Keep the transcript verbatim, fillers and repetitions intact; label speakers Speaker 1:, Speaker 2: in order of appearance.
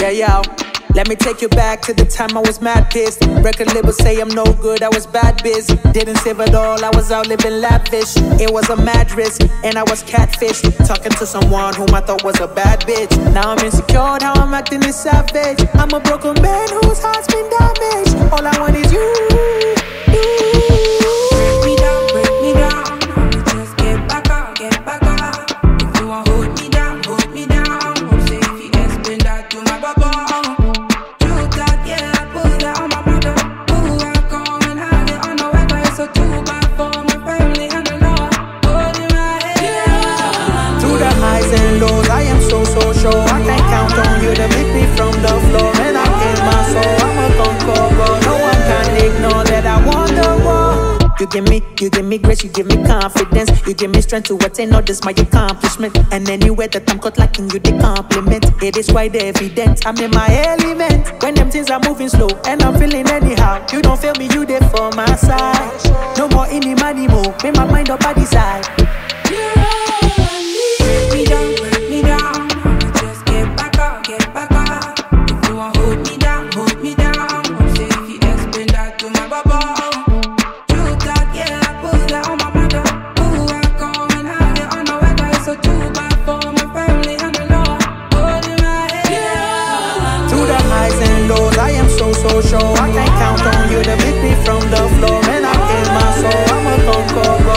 Speaker 1: Yeah, yo. Let me take you back to the time I was mad pissed. Record label say I'm no good, I was bad biz. Didn't save it all, I was out living lavish. It was a mad risk, and I was catfish. Talking to someone whom I thought was a bad bitch. Now I'm insecure, now I'm acting a savage. I'm a broken man whose heart's been damaged. All I want is you, you.
Speaker 2: Break me down, break me down. Just get back up, get back up. If you want hold me down, hold me down. Say if you explain that to my baba.
Speaker 1: I am so, so sure I can count on you to make me from the floor. And I gave my soul, I'm a conqueror. No one can ignore that I won the war. You give me, you give me grace, you give me confidence. You give me strength to attain all this, my accomplishment. And anywhere that I'm caught lacking, you the compliment. It is quite evident, I'm in my element. When them things are moving slow and I'm feeling anyhow, you don't feel me, you there for my side. No more any money more, make my mind up by the side.
Speaker 2: Break me down, break me down. Just get back up, get back up. If you want hold me down, hold me down. Say if you explain that to my baba. True talk, yeah, I put that on my mother. Who I come and have it on the weather. It's so too bad for my family and the Lord. Holding my head.
Speaker 1: Through the highs and lows, I am so, so sure I can count on you to pick me from the floor. And I gave my soul, I'm a conqueror.